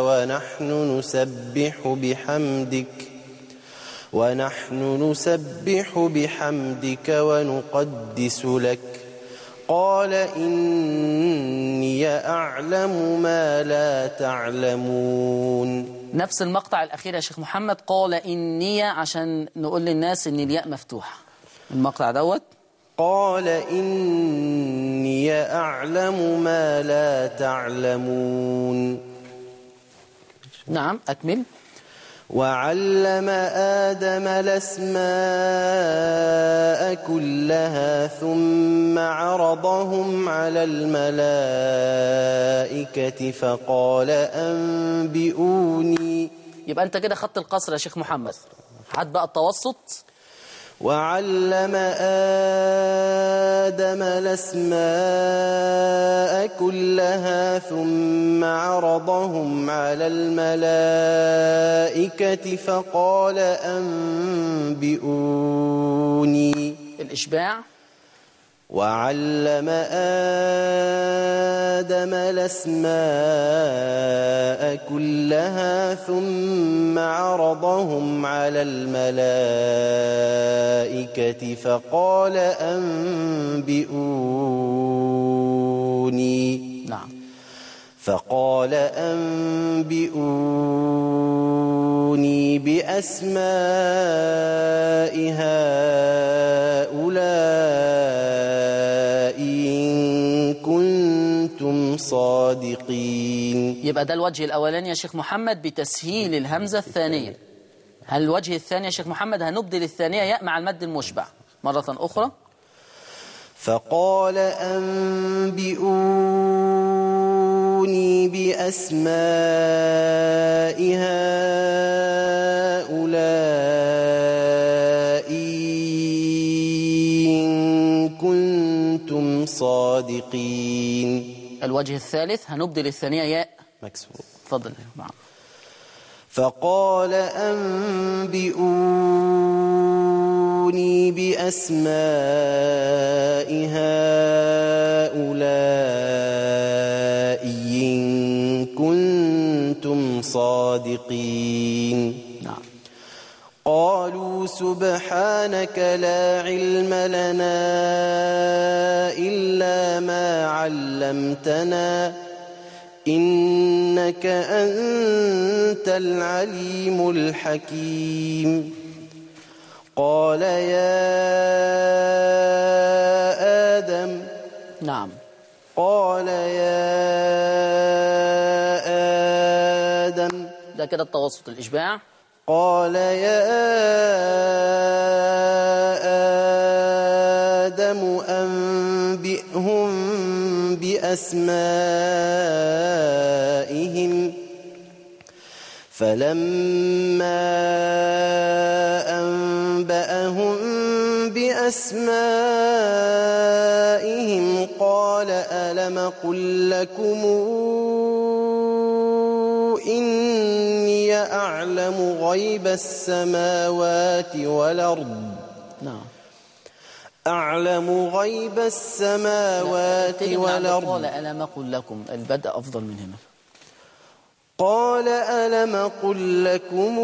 ونحن نسبح بحمدك ونقدس لك قال إني أعلم ما لا تعلمون. نفس المقطع الأخير يا شيخ محمد. قال إني، عشان نقول للناس إن الياء مفتوحة. المقطع دوت. قال إني أعلم ما لا تعلمون. نعم أكمل. وعلم آدم الأسماء كلها ثم عرضهم على الملائكة فقال أنبئوني. يبقى أنت كده خدت القصر يا شيخ محمد. هات بقى التوسط. وعلم آدم الأسماء كلها ثم عرضهم على الملائكة فقال أنبئوني. الإشباع. وعلم آدم الأسماء كلها ثم عرضهم على الملائكة فقال أنبئوني. نعم. فقال أنبئوني بأسماء هؤلاء إن كنتم صادقين. يبقى ده الوجه الأولاني يا شيخ محمد بتسهيل الهمزة الثانية. هل الوجه الثاني يا شيخ محمد هنبدل الثانية ياء مع المد المشبع مرة أخرى. فقال أنبئوني بأسماء هؤلاء إن كنتم صادقين. الوجه الثالث هنبدل الثانية ياء مكسور. تفضل. نعم. فقال أنبئوني بأسماء هؤلاء إن كنتم صادقين. نعم. قالوا سبحانك لا علم لنا إلا ما علمتنا إنك أنت العليم الحكيم. قال يا آدم. نعم. قال يا آدم. ده كده التوسط. الإشباع. قال يا آدم أنبئهم بأسمائهم فلما أنبأهم بأسمائهم قال ألم قل لكم إني أعلم غيب السماوات والأرض نعم. أعلم غيب السماوات والأرض. قال ألم أقل لكم، البدء أفضل من هنا. قال ألم قل لكم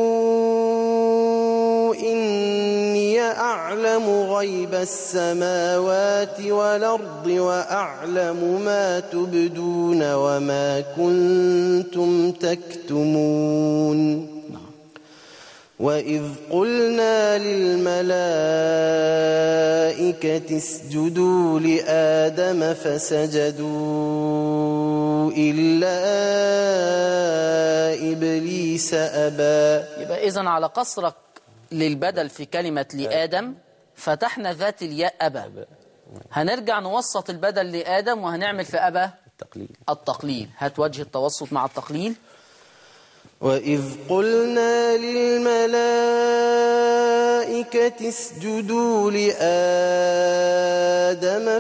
إني أعلم غيب السماوات والأرض وأعلم ما تبدون وما كنتم تكتمون. وإذ قلنا للملائكة اسجدوا لآدم فسجدوا إلا إبليس أبى. يبقى إذن على قصرك للبدل في كلمة لآدم فتحنا ذات الياء أبى. هنرجع نوسط البدل لآدم وهنعمل في أبى التقليل. هات وجه التوسط مع التقليل. وإذ قلنا للملائكة اسجدوا لآدم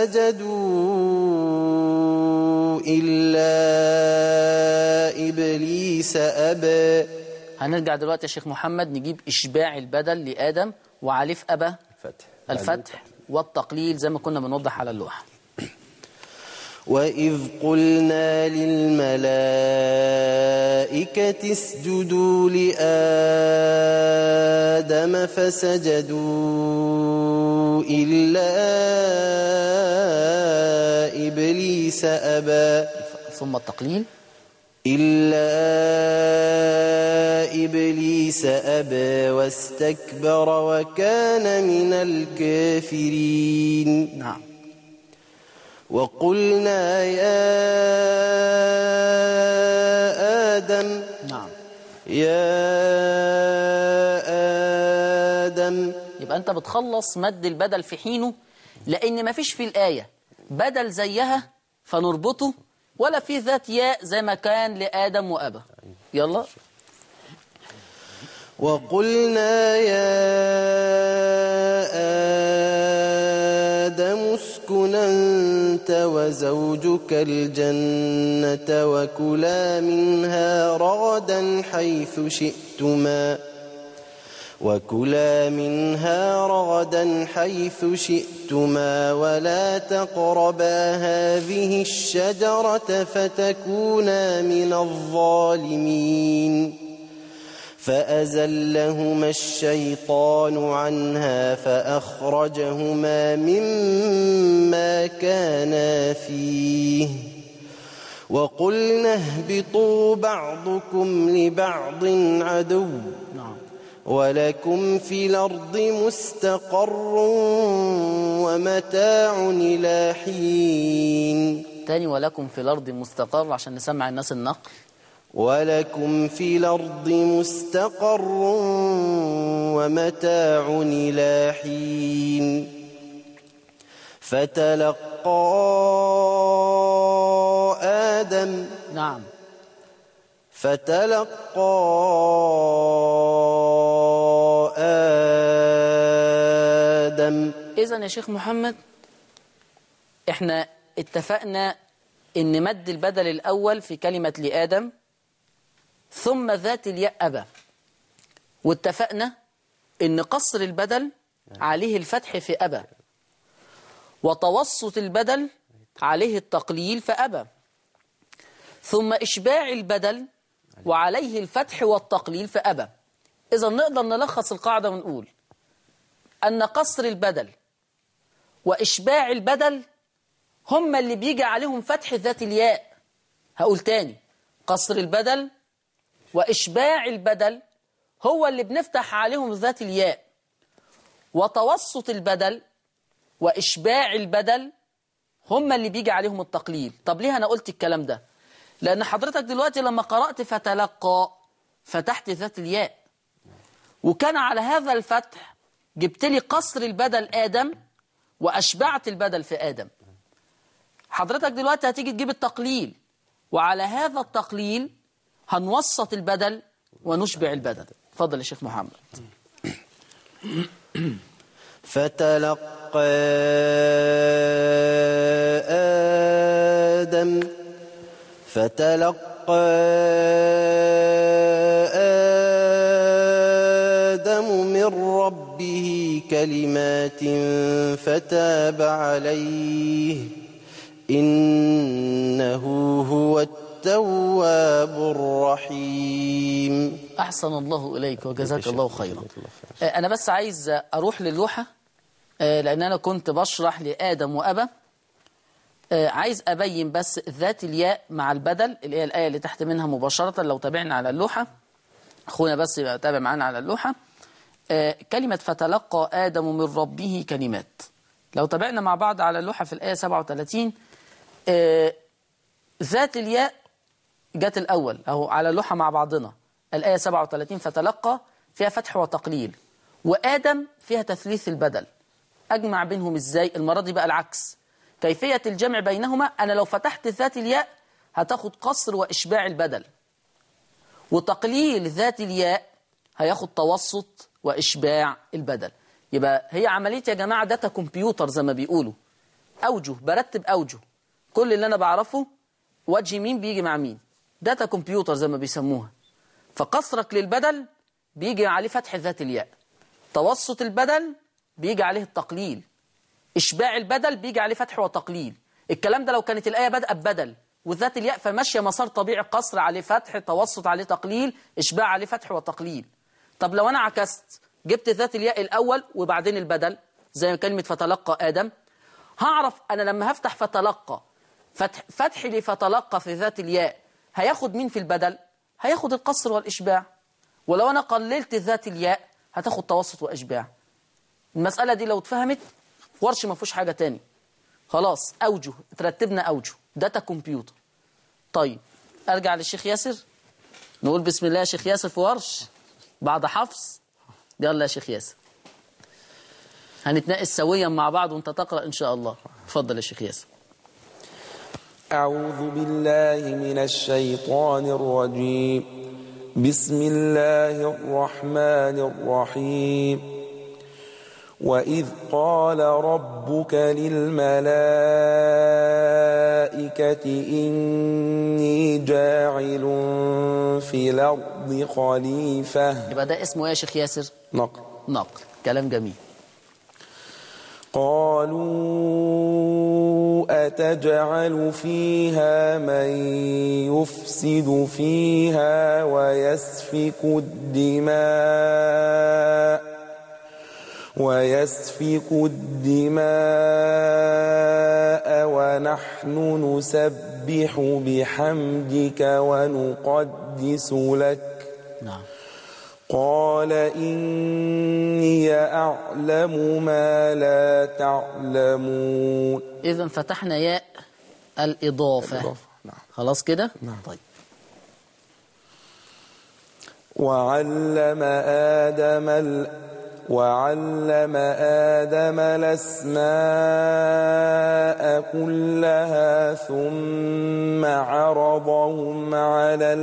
فسجدوا إلا إبليس أبى. هنرجع دلوقتي يا شيخ محمد نجيب إشباع البدل لآدم وعليه في أبى الفتح والتقليل زي ما كنا بنوضح على اللوحة. وإذ قلنا للملائكة اسجدوا لآدم فسجدوا إلا إبليس أبى. ثم التقليل إلا إبليس أبى واستكبر وكان من الكافرين. نعم. وقلنا يا آدم نعم. يا آدم. يبقى أنت بتخلص مد البدل في حينه لأن ما فيش في الآية بدل زيها فنربطه ولا في ذات ياء زي ما كان لآدم وأبى. يلا. وقلنا يا آدم اسكن أنت وزوجك الجنة وكلا منها رغدا حيث شئتما ولا تقربا هذه الشجرة فتكونا من الظالمين. فأزلهما الشيطان عنها فأخرجهما مما كانا فيه وقلنا اهبطوا بعضكم لبعض عدو ولكم في الأرض مستقر ومتاع إلى حين. تاني ولكم في الأرض مستقر عشان نسمع الناس النقل. ولكم في الأرض مستقر ومتاع إلى حين. فتلقى آدم نعم. فتلقى آدم. إذن يا شيخ محمد احنا اتفقنا ان مد البدل الأول في كلمة لآدم ثم ذات الياء أبى، واتفقنا ان قصر البدل عليه الفتح في أبى وتوسط البدل عليه التقليل في أبى، ثم إشباع البدل وعليه الفتح والتقليل في أبى. إذن نقدر نلخص القاعدة ونقول أن قصر البدل وإشباع البدل هم اللي بيجي عليهم فتح ذات الياء. هقول تاني، قصر البدل وإشباع البدل هو اللي بنفتح عليهم ذات الياء، وتوسط البدل وإشباع البدل هم اللي بيجي عليهم التقليل. طب ليه أنا قلت الكلام ده؟ لأن حضرتك دلوقتي لما قرأت فتلقى فتحت ذات الياء، وكان على هذا الفتح جبت لي قصر البدل آدم وأشبعت البدل في آدم. حضرتك دلوقتي هتيجي تجيب التقليل، وعلى هذا التقليل هنوسط البدل ونشبع البدل. اتفضل يا شيخ محمد. فتلقى آدم آدم من ربه كلمات فتاب عليه إنه هو التواب الرحيم. أحسن الله إليك وجزاك الله خيرا. أنا بس عايز أروح للوحة لأن أنا كنت بشرح لآدم وأبا. عايز أبين بس ذات الياء مع البدل اللي هي الآية اللي تحت منها مباشرة. لو تابعنا على اللوحة أخونا بس يبقى تابع معنا على اللوحة. كلمة فتلقى آدم من ربه كلمات. لو تابعنا مع بعض على اللوحة في الآية 37 ذات الياء جت الأول أهو على اللوحة مع بعضنا. الآية 37 فتلقى فيها فتح وتقليل، وآدم فيها تثليث البدل. أجمع بينهم إزاي؟ المرة دي بقى العكس. كيفية الجمع بينهما، أنا لو فتحت ذات الياء هتاخد قصر وإشباع البدل، وتقليل ذات الياء هياخد توسط وإشباع البدل. يبقى هي عملية يا جماعة داتا كمبيوتر زي ما بيقولوا، أوجه، برتب أوجه. كل اللي أنا بعرفه وجه مين بيجي مع مين، داتا كمبيوتر زي ما بيسموها. فقصرك للبدل بيجي عليه فتح ذات الياء، توسط البدل بيجي عليه التقليل، إشباع البدل بيجي عليه فتح وتقليل. الكلام ده لو كانت الآية بدأ ببدل وذات الياء فماشية مسار طبيعي، قصر عليه فتح، توسط عليه تقليل، إشباع عليه فتح وتقليل. طب لو أنا عكست جبت ذات الياء الأول وبعدين البدل زي كلمة فتلقى آدم، هعرف أنا لما هفتح فتلقى فتحي لفتلقى في ذات الياء هياخد مين في البدل؟ هياخد القصر والإشباع. ولو أنا قللت ذات الياء هتاخد توسط وإشباع. المسألة دي لو اتفهمت ورش ما فيهوش حاجة تاني. خلاص أوجه، ترتبنا أوجه، داتا كمبيوتر. طيب أرجع للشيخ ياسر، نقول بسم الله يا شيخ ياسر في ورش بعد حفظ. يلا يا شيخ ياسر هنتناقش سويا مع بعض وانت تقرأ إن شاء الله. اتفضل يا شيخ ياسر. أعوذ بالله من الشيطان الرجيم. بسم الله الرحمن الرحيم. وإذ قال ربك للملائكة إني جاعل في الأرض خليفة. يبقى ده اسمه ايه يا شيخ ياسر؟ نقل. كلام جميل. قالوا أتجعل فيها من يفسد فيها ويسفك الدماء ونحن نسبح بحمدك ونقدس لك. نعم. قال إني أعلم ما لا تعلمون. إذن فتحنا ياء الإضافة. نعم. خلاص كده؟ نعم. طيب. وعلم آدم الأسماء كلها ثم عرضهم على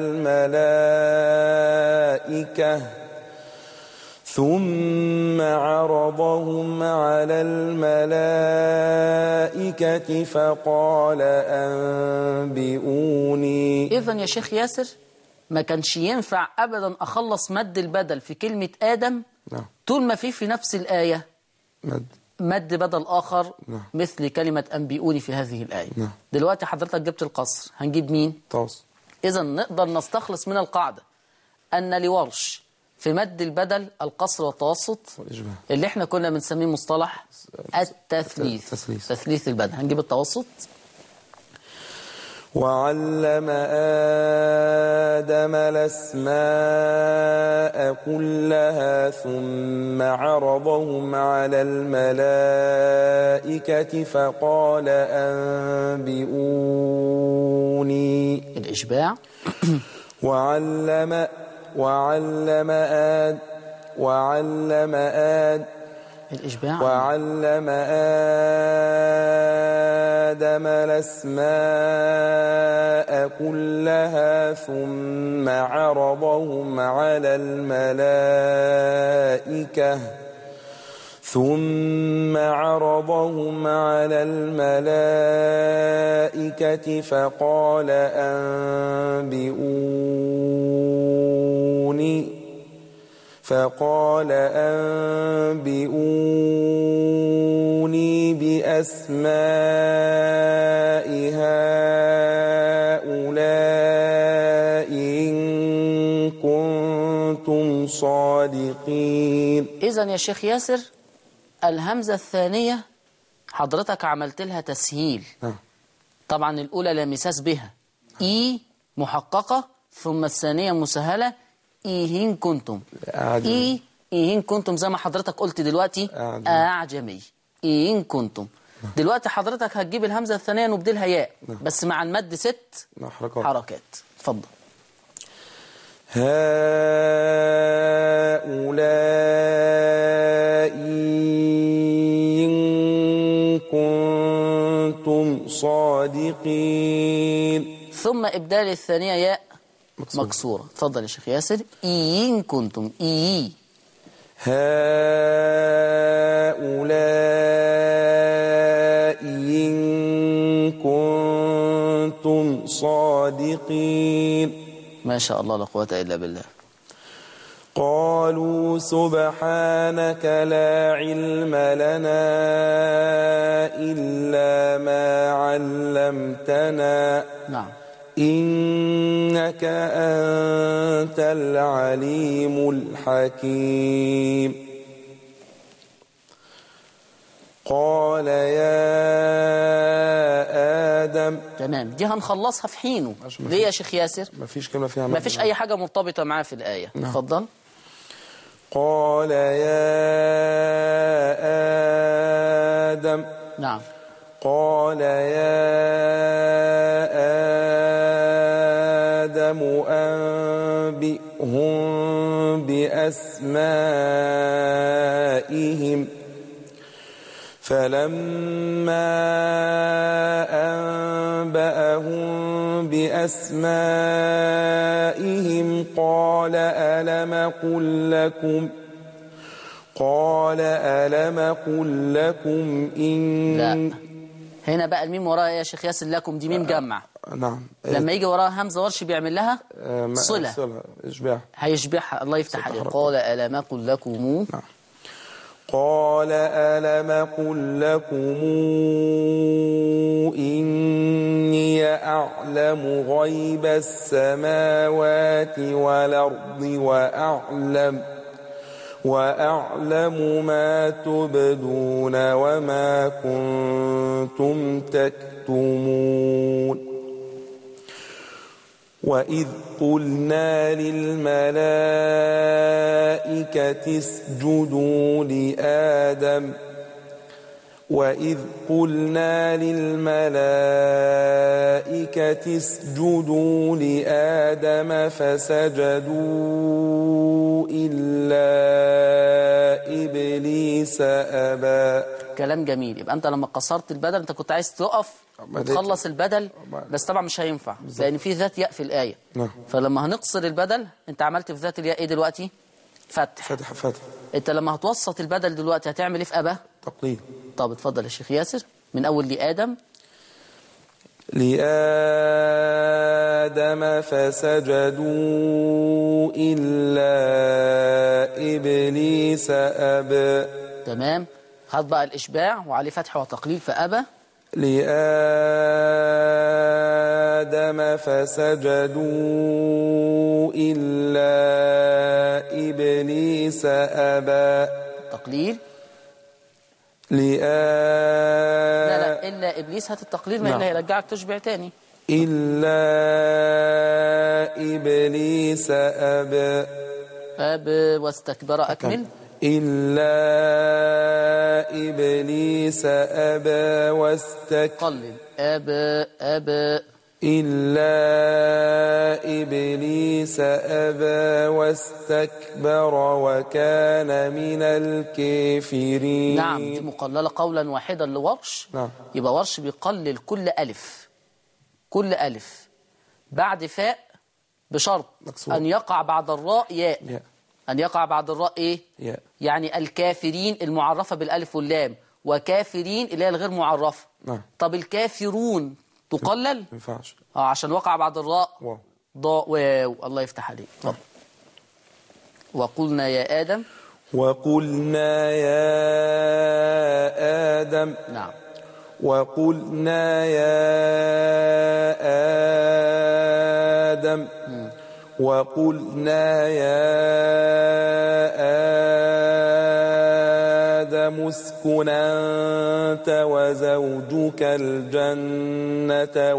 الملائكة فقال أنبئوني. إذن يا شيخ ياسر ما كانش ينفع أبدا أخلص مد البدل في كلمة آدم. نعم. طول ما في نفس الآية مد بدل آخر. نعم. مثل كلمة أنبئوني في هذه الآية. نعم. دلوقتي حضرتك جبت القصر، هنجيب مين؟ توسط. إذن نقدر نستخلص من القاعدة أن لورش في مد البدل القصر والتوسط والإشباع، اللي احنا كنا بنسميه مصطلح التثليث. تثليث البدل. هنجيب التوسط. وعلم آدم الأسماء كلها ثم عرضهم على الملائكة فقال أنبئوني. الإشباع. وعلم الإشباع. وعلم آدم الأسماء كلها ثم عرضهم على الملائكة الملائكة فقال أنبئوني بأسماء هؤلاء إن كنتم صادقين. إذن يا شيخ ياسر الهمزة الثانية حضرتك عملت لها تسهيل. طبعا الأولى لا مساس بها، إي محققة، ثم الثانية مسهلة، إيهن كنتم. إيهن كنتم زي ما حضرتك قلت دلوقتي أعجمي. إيهن كنتم. دلوقتي حضرتك هتجيب الهمزة الثانية نبدلها ياء بس مع المد 6 حركات. اتفضل. هؤلاء إن كنتم صادقين. ثم إبدال الثانية ياء مكسورة. اتفضل يا شيخ ياسر. إن كنتم. هؤلاء إن كنتم صادقين. ما شاء الله لا قوة إلا بالله. قالوا سبحانك لا علم لنا إلا ما علمتنا. نعم. إنك أنت العليم الحكيم. قال يا آدم. تمام، دي هنخلصها في حينه. ليه يا شيخ ياسر؟ مفيش كلمة فيها مفيش أي حاجة مرتبطة معاه في الآية. اتفضل. قال يا آدم. نعم. قال يا آدم أنبئهم بأسمائهم. فلما أنبأهم بأسمائهم قال ألم قل لكم إن. لا، هنا بقى الميم وراها يا شيخ ياسر لكم، دي ميم جمع. نعم. لما يجي وراها همزة ورش بيعمل لها صلة، إشباع، هيشبعها. الله يفتح عليك. قال ألم قل لكم. نعم. قال ألم قل لكم إني أعلم غيب السماوات والأرض وأعلم ما تبدون وما كنتم تكتمون. وإذ قلنا للملائكة اسجدوا لآدم فسجدوا إلا إبليس أبى. كلام جميل. يبقى أنت لما قصرت البدل أنت كنت عايز تقف وتخلص البدل، بس طبعا مش هينفع لأن في ذات ياء في الآية. فلما هنقصر البدل أنت عملت في ذات الياء إيه دلوقتي؟ فتح. أنت لما هتوسط البدل دلوقتي هتعمل إيه في أبا؟ تقليل. طب اتفضل يا شيخ ياسر من أول لآدم. لآدم فسجدوا إلا إبليس أبى. تمام. هات بقى الإشباع وعليه فتح وتقليل فأبى. لآدم فسجدوا إلا إبليس أبى. تقليل. لا إلا إبليس. هات التقليل ما اللي هيرجعك تشبع تاني. إلا إبليس أبى. واستكبر. أكمل. إلا إبليس أبى واستكبر. قلل. أبى. إلا إبليس أبى واستكبر وكان من الكافرين. نعم، دي مقللة قولا واحدا لورش. نعم. يبقى ورش بيقلل كل ألف بعد فاء بشرط مكسور. أن يقع بعد الراء ياء. أن يقع بعد الراء إيه؟ ياء. يعني الكافرين المعرفة بالألف واللام، وكافرين اللي هي الغير معرفة. نعم. طب الكافرون تقلل؟ ما ينفعش. عشان وقع بعد الراء واو. ضاء واو. الله يفتح عليك. طب وقلنا يا آدم. وقلنا يا آدم. نعم. وقلنا يا آدم. وقلنا يا آدم اسكن أنت وزوجك الجنة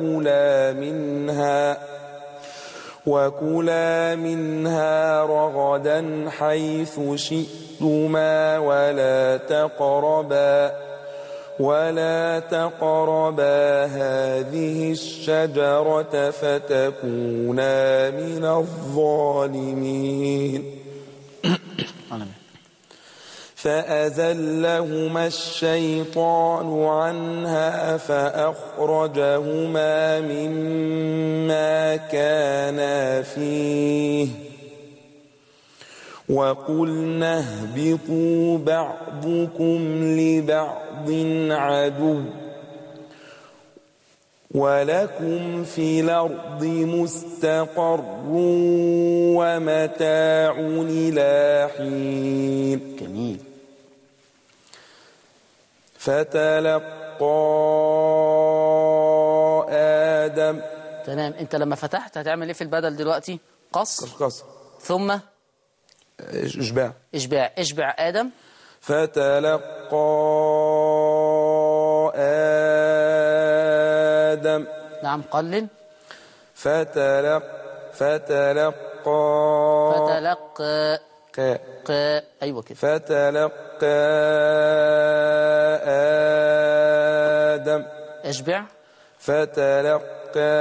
وكلا منها رغدا حيث شئتما ولا تقربا هذه الشجرة فتكونا من الظالمين. فأزلهما الشيطان عنها فأخرجهما مما كانا فيه وقلنا اهبطوا بعضكم لبعض عدو ولكم في الأرض مستقر ومتاع إلى حين. جميل. فتلقى آدم. تمام. انت لما فتحت هتعمل ايه في البدل دلوقتي؟ قصر ثم اشبع آدم. فتلقى آدم. نعم. قلل. فتلقى ايوه كده. فتلقى آدم. اشبع. فتلقى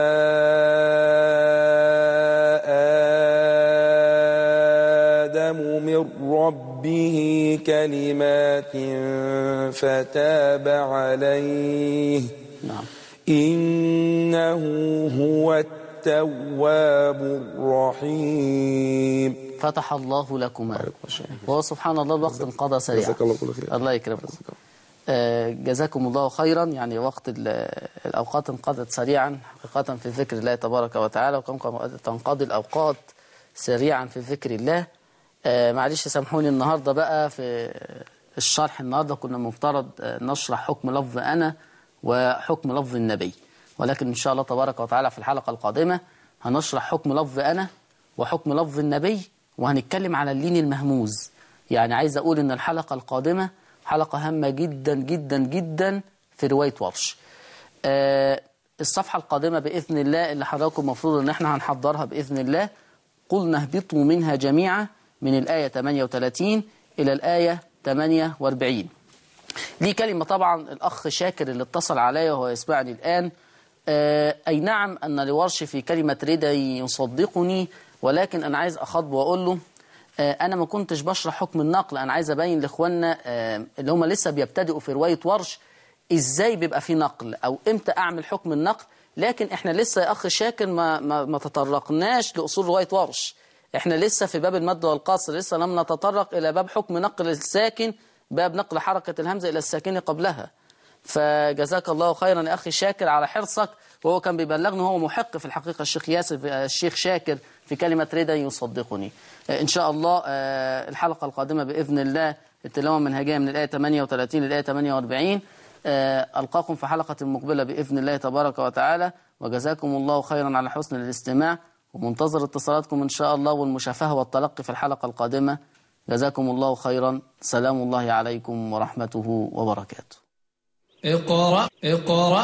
آدم من ربه كلمات فتاب عليه. نعم. إنه هو التواب الرحيم. فتح الله لكما. وهو سبحان الله الوقت انقضى سريعا. جزاك الله كل خير. الله يكرمكم. جزاكم الله خيرا. يعني وقت الأوقات انقضت سريعا حقيقة في ذكر الله تبارك وتعالى، وكم تنقضي الأوقات سريعا في ذكر الله. معلش سامحوني النهاردة بقى في الشرح. النهاردة كنا مفترض نشرح حكم لفظ أنا وحكم لفظ النبي، ولكن إن شاء الله تبارك وتعالى في الحلقة القادمة هنشرح حكم لفظ أنا وحكم لفظ النبي، وهنتكلم على اللين المهموز. يعني عايز أقول إن الحلقة القادمة حلقة هامة جدا جدا جدا في رواية ورش. الصفحة القادمة بإذن الله اللي حضراتكم مفروض إن احنا هنحضرها بإذن الله، قلنا اهبطوا منها جميعا، من الآية 38 إلى الآية 48. دي كلمة طبعا الأخ شاكر اللي اتصل عليا وهو يسمعني الآن. أي نعم أن لورش في كلمة رضا يصدقني، ولكن أنا عايز أخاطبه وأقول له أنا ما كنتش بشرح حكم النقل. أنا عايز أبين لإخواننا اللي هم لسه بيبتدئوا في رواية ورش إزاي بيبقى في نقل أو إمتى أعمل حكم النقل. لكن إحنا لسه يا أخ شاكر ما تطرقناش لأصول رواية ورش. إحنا لسه في باب المد والقصر، لسه لم نتطرق إلى باب حكم نقل الساكن، باب نقل حركة الهمزة إلى الساكن قبلها. فجزاك الله خيرا يا أخي شاكر على حرصك. وهو كان بيبلغني هو محق في الحقيقة الشيخ شاكر في كلمة رضا يصدقني. إن شاء الله الحلقة القادمة بإذن الله التلاوة المنهجية من الآية 38 للآية 48. ألقاكم في حلقة مقبلة بإذن الله تبارك وتعالى، وجزاكم الله خيرا على حسن الاستماع، ومنتظر اتصالاتكم إن شاء الله والمشافهة والتلقي في الحلقة القادمة. جزاكم الله خيرا. سلام الله عليكم ورحمته وبركاته. اقرأ